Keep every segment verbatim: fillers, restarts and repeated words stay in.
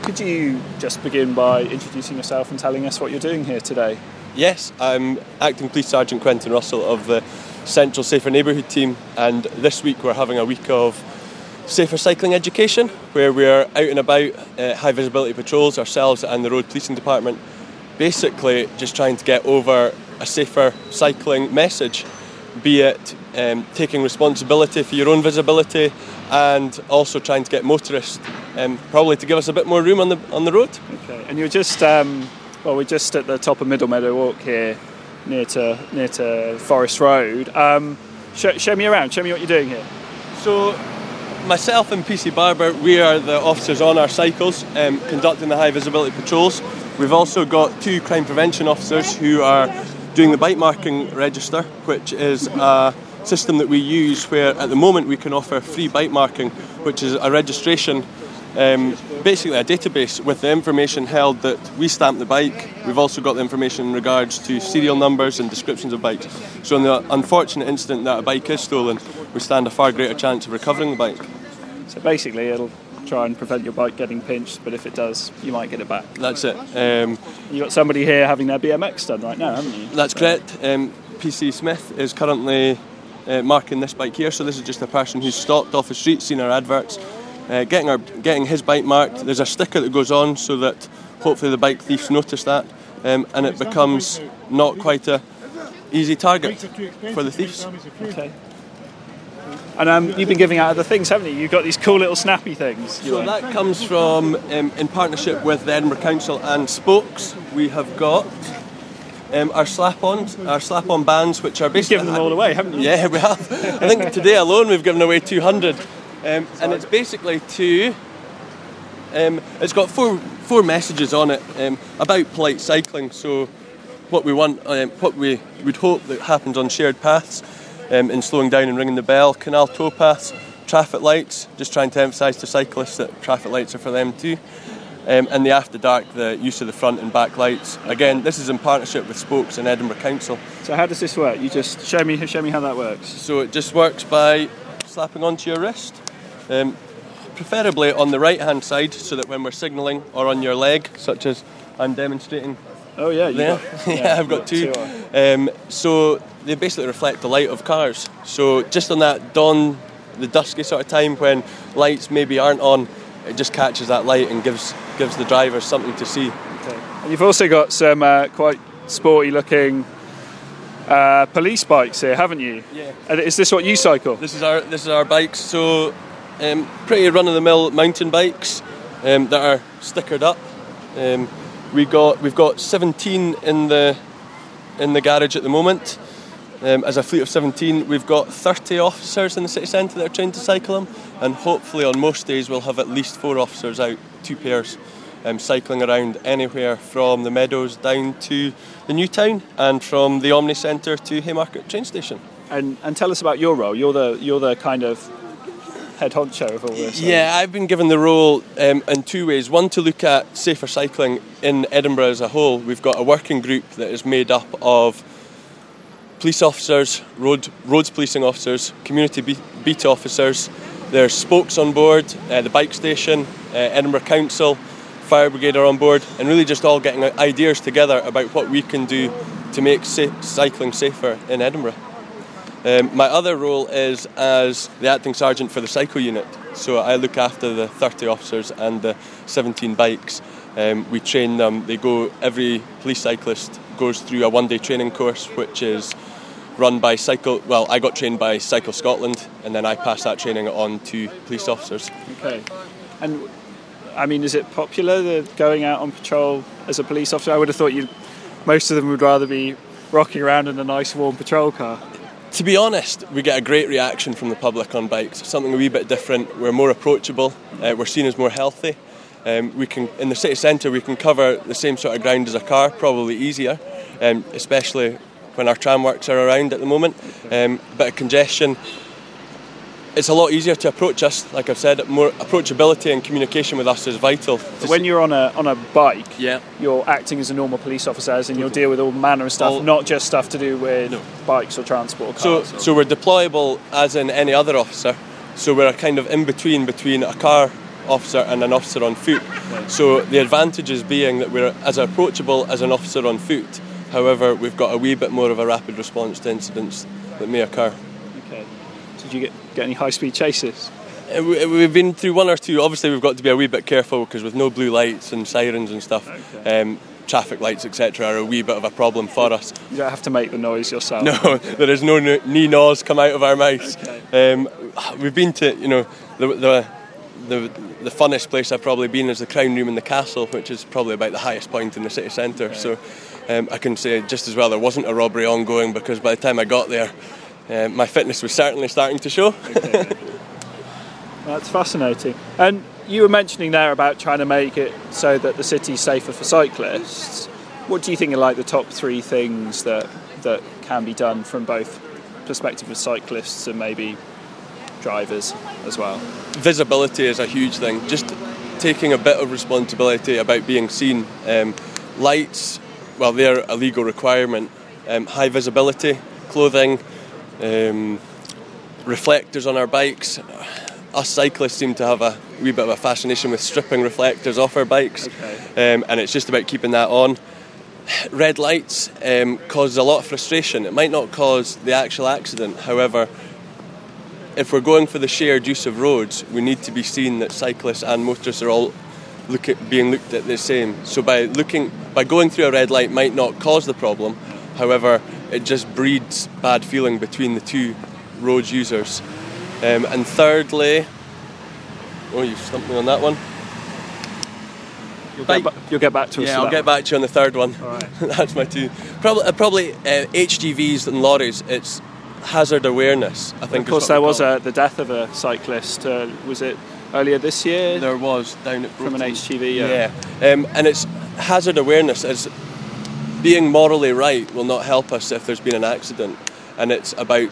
could you just begin by introducing yourself and telling us what you're doing here today? Yes, I'm Acting Police Sergeant Quentin Russell of the Central Safer Neighbourhood Team, and this week we're having a week of safer cycling education where we're out and about, uh, high visibility patrols ourselves and the Road Policing Department, basically just trying to get over a safer cycling message, be it um, taking responsibility for your own visibility and also trying to get motorists um, probably to give us a bit more room on the on the road. Okay, and you're just um, well, we're just at the top of Middle Meadow Walk here, near to near to Forest Road. Um, show, show me around. Show me what you're doing here. So, myself and P C Barber, we are the officers on our cycles, um, conducting the high visibility patrols. We've also got two crime prevention officers who are doing the bike marking register, which is a system that we use where at the moment we can offer free bike marking, which is a registration, um, basically a database with the information held that we stamp the bike. We've also got the information in regards to serial numbers and descriptions of bikes. So in the unfortunate incident that a bike is stolen, we stand a far greater chance of recovering the bike. So basically it'll try and prevent your bike getting pinched, but if it does, you might get it back. That's it. Um, You've got somebody here having their B M X done right now, haven't you? That's correct. Um, P C Smith is currently uh, marking this bike here, so this is just a person who's stopped off the street, seen our adverts, uh, getting our getting his bike marked. There's a sticker that goes on so that hopefully the bike thieves notice that, um, and it becomes not quite a easy target for the thieves. Okay. And um, you've been giving out other things, haven't you? You've got these cool little snappy things. So that comes from, um, in partnership with the Edinburgh Council and Spokes, we have got um, our slap-ons, our slap-on bands, which are basically... You've given them all away, haven't you? Yeah, we have. I think today alone we've given away two hundred. Um, and it's basically to... Um, it's got four four messages on it um, about polite cycling. So what we want, um, what we would hope that happens on shared paths, Um, in slowing down and ringing the bell, canal towpaths, traffic lights, just trying to emphasise to cyclists that traffic lights are for them too. Um, and the after dark, the use of the front and back lights. Again, this is in partnership with Spokes and Edinburgh Council. So how does this work? You just show me show me how that works. So it just works by slapping onto your wrist, um, preferably on the right hand side, so that when we're signalling, or on your leg, such as I'm demonstrating. Oh yeah, you there. got, yeah, yeah, I've got two. two um, so they basically reflect the light of cars. So just on that dawn, the dusky sort of time when lights maybe aren't on, it just catches that light and gives gives the drivers something to see. Okay. And you've also got some uh, quite sporty-looking uh, police bikes here, haven't you? Yeah. And is this what you cycle? This is our this is our bikes. So um, pretty run-of-the-mill mountain bikes um, that are stickered up. Um, we got we've got seventeen in the in the garage at the moment. Um, as a fleet of seventeen, we've got thirty officers in the city centre that are trained to cycle them, and hopefully on most days we'll have at least four officers out, two pairs, um, cycling around anywhere from the Meadows down to the New Town, and from the Omni Centre to Haymarket train station. And and tell us about your role. You're the you're the kind of head honcho of all this. Yeah, I've been given the role um, in two ways. One, to look at safer cycling in Edinburgh as a whole. We've got a working group that is made up of police officers, road roads policing officers, community beat, beat officers. There's Spokes on board, uh, the bike station, uh, Edinburgh Council, fire brigade are on board, and really just all getting ideas together about what we can do to make sa- cycling safer in Edinburgh. Um, my other role is as the acting sergeant for the cycle unit, so I look after the thirty officers and the seventeen bikes. Um, we train them. They go. Every police cyclist goes through a one-day training course, which is run by Cycle. Well, I got trained by Cycle Scotland, and then I pass that training on to police officers. Okay, and I mean, is it popular, the going out on patrol as a police officer? I would have thought you, most of them would rather be rocking around in a nice warm patrol car. To be honest, we get a great reaction from the public on bikes. Something a wee bit different. We're more approachable. Uh, we're seen as more healthy. Um, we can, in the city centre, we can cover the same sort of ground as a car, probably easier, um, especially when our tram works are around at the moment. Um, bit of congestion. It's a lot easier to approach us. Like I've said, more approachability and communication with us is vital. So when you're on a on a bike, yeah. you're acting as a normal police officer, as in you'll deal with all manner of stuff, all, not just stuff to do with no. bikes or transport or cars. So, or... so we're deployable as in any other officer. So we're a kind of in between between a car officer and an officer on foot. So the advantages being that we're as approachable as an officer on foot. However, we've got a wee bit more of a rapid response to incidents that may occur. Okay. Did you get, get any high-speed chases? Uh, we, we've been through one or two. Obviously, we've got to be a wee bit careful because with no blue lights and sirens and stuff, okay. um, traffic lights, et cetera, are a wee bit of a problem for us. You don't have to make the noise yourself. No, there is no knee gnaws come out of our mouths. Okay. Um, we've been to, you know, the, the the the funnest place I've probably been is the Crown Room in the Castle, which is probably about the highest point in the city centre. Okay. So um, I can say just as well there wasn't a robbery ongoing, because by the time I got there, uh, my fitness was certainly starting to show. Okay. That's fascinating. And you were mentioning there about trying to make it so that the city's safer for cyclists. What do you think are like the top three things that that can be done from both perspective of cyclists and maybe drivers as well? Visibility is a huge thing. Just taking a bit of responsibility about being seen. Um, lights, well, they're a legal requirement. Um, high visibility, clothing, um, reflectors on our bikes. Us cyclists seem to have a wee bit of a fascination with stripping reflectors off our bikes, okay. um, and it's just about keeping that on. Red lights um, cause a lot of frustration. It might not cause the actual accident, however, if we're going for the shared use of roads, we need to be seen that cyclists and motorists are all look at, being looked at the same. So by looking, by going through a red light might not cause the problem, however, it just breeds bad feeling between the two road users. Um, and thirdly, oh, you stumped me on that one. You'll get, ba- you'll get back to us. Yeah, I'll get back to you on the third one. All right. That's my two. Probably, uh, probably uh, H G Vs and lorries. It's hazard awareness, I think. Of course, there was a, the death of a cyclist. Uh, was it earlier this year? There was down at Broughton. From an H G V. Yeah. yeah. Um, and it's hazard awareness. As being morally right will not help us if there's been an accident, and it's about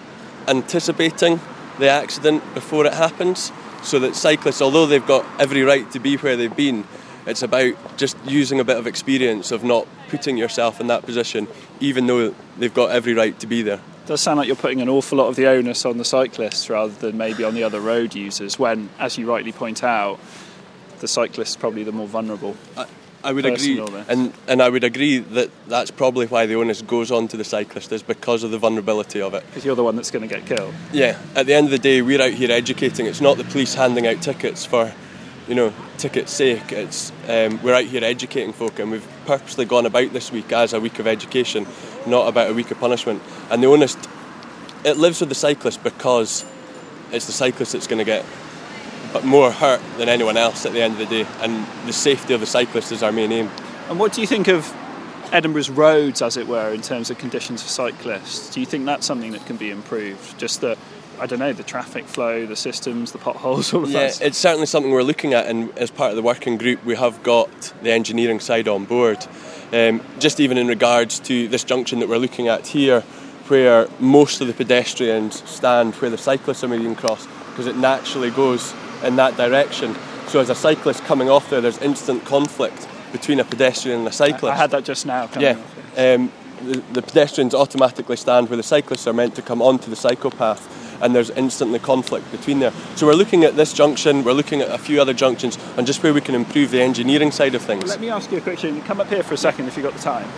anticipating the accident before it happens, so that cyclists, although they've got every right to be where they've been, it's about just using a bit of experience of not putting yourself in that position, even though they've got every right to be there. It does sound like you're putting an awful lot of the onus on the cyclists rather than maybe on the other road users, when, as you rightly point out, the cyclist is probably the more vulnerable. I, I would agree, and, and I would agree that that's probably why the onus goes on to the cyclist, is because of the vulnerability of it. Because you're the one that's going to get killed. Yeah, at the end of the day, we're out here educating. It's not the police handing out tickets for, you know, ticket's sake. It's um, we're out here educating folk, and we've purposely gone about this week as a week of education, not about a week of punishment. And the onus, it lives with the cyclist because it's the cyclist that's going to get but more hurt than anyone else at the end of the day, and the safety of the cyclist is our main aim. And what do you think of Edinburgh's roads, as it were, in terms of conditions for cyclists? Do you think that's something that can be improved? Just the, I don't know, the traffic flow, the systems, the potholes, all of yeah, that? Yeah, it's certainly something we're looking at, and as part of the working group we have got the engineering side on board. Um, just even in regards to this junction that we're looking at here, where most of the pedestrians stand where the cyclists are moving across, because it naturally goes in that direction. So as a cyclist coming off there, there's instant conflict between a pedestrian and a cyclist. I had that just now. Yeah, um, the, the pedestrians automatically stand where the cyclists are meant to come onto the cyclepath, and there's instantly conflict between there. So we're looking at this junction, we're looking at a few other junctions, and just where we can improve the engineering side of things. Let me ask you a question. Come up here for a second if you've got the time.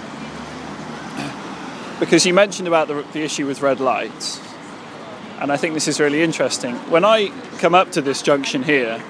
Because you mentioned about the, the issue with red lights, and I think this is really interesting. When I come up to this junction here,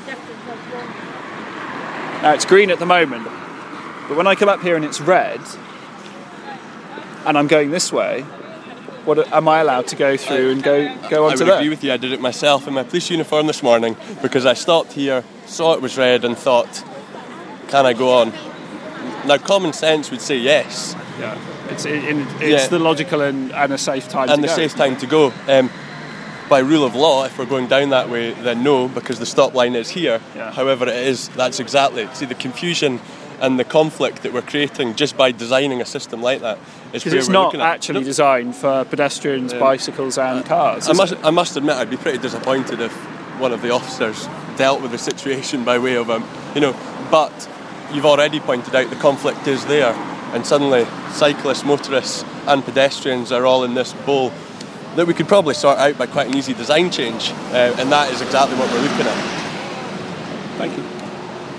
now it's green at the moment, but when I come up here and it's red, and I'm going this way, what am I allowed to go through and go go onto there? I would agree with you. I did it myself in my police uniform this morning, because I stopped here, saw it was red, and thought, can I go on? Now, common sense would say yes. Yeah. It's, in, it's yeah. the logical and, and a safe time and to go. And the safe time to go. Um, by rule of law, if we're going down that way, then no, because the stop line is here. Yeah. However, it is, that's exactly, see, the confusion and the conflict that we're creating just by designing a system like that is where it's we're not looking at. actually designed for pedestrians, um, bicycles and uh, cars. I must, I must admit, I'd be pretty disappointed if one of the officers dealt with the situation by way of, um, you know, but you've already pointed out the conflict is there. And suddenly cyclists, motorists and pedestrians are all in this bowl that we could probably sort out by quite an easy design change, uh, and that is exactly what we're looking at. Thank you.